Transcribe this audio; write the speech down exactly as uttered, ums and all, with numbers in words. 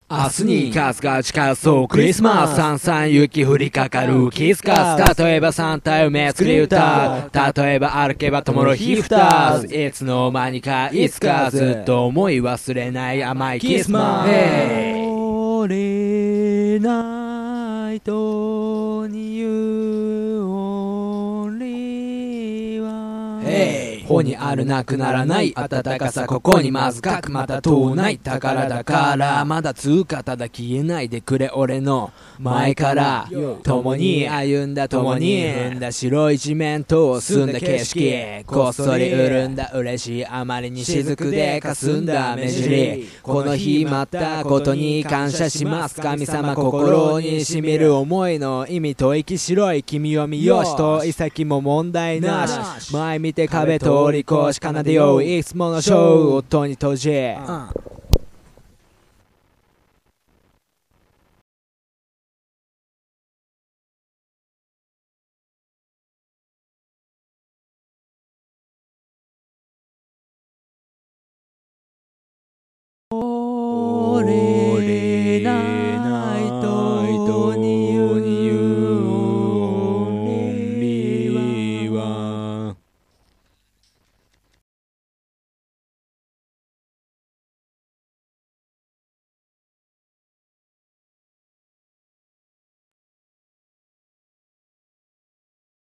明日にカスが近そうクリスマスさんさん雪降りかかるキスカス例えばサンタ夢作り歌例えば歩けば灯る日二ついつの間にかいつかずっと思い忘れない甘いキスマス降りないとに言う俺はほにあるなくならない暖かさここにまずかくまた遠ない宝だからまだ通過ただ消えないでくれ俺の前から共に歩んだ共に踏んだ白い地面と澄んだ景色こっそり潤んだ嬉しいあまりに雫で霞んだ目尻この日待ったことに感謝します神様心にしみる思いの意味と息白い君を見よしとい先も問題なし前見て壁通り越し奏でよういつものショー音に閉じ、うん